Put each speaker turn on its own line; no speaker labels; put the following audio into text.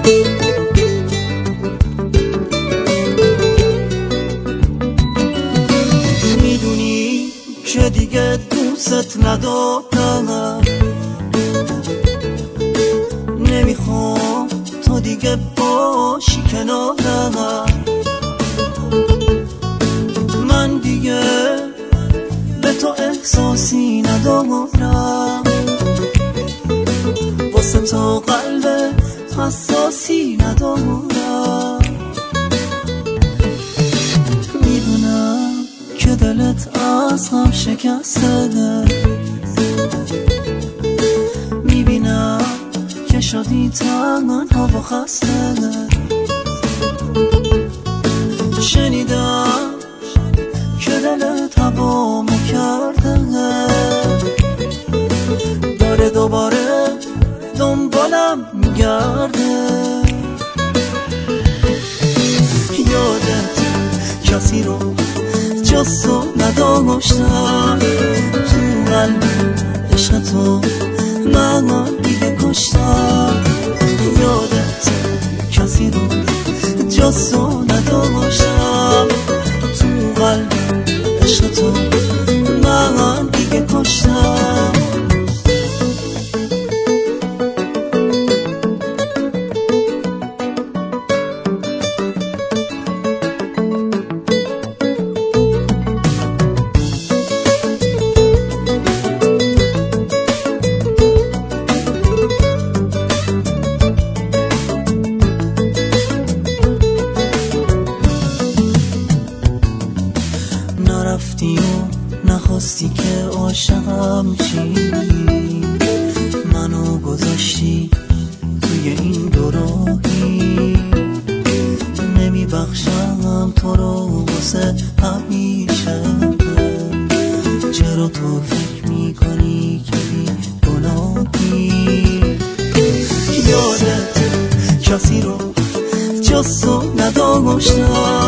میدونی که دیگه دوست ندارم، نمیخوام تو دیگه باشی کنارم. من دیگه به تو احساسی ندارم، واسه تو قلب حساسی ندارم. میدونم که دلت از هم شکسته، میبینم که شدی تنها و خسته. شنیدم که دلت هوامو کرده، داره دوباره دنبالم میگرده. یادت کسی رو جز تو نداشتم، تو قلب عشق تو من دیگه کشتم. یادت کسی رو جز تو نداشتم، تو قلب عشق تو من دیگه کشتم. نرفتی و نخواستی که عاشقم چی، منو گذاشتی توی این دوراهی. نمیبخشم تو رو واسه همیشه، چرا تو فکر میکنی که بی گناهی. یادت کسی رو جز تو نداشتم،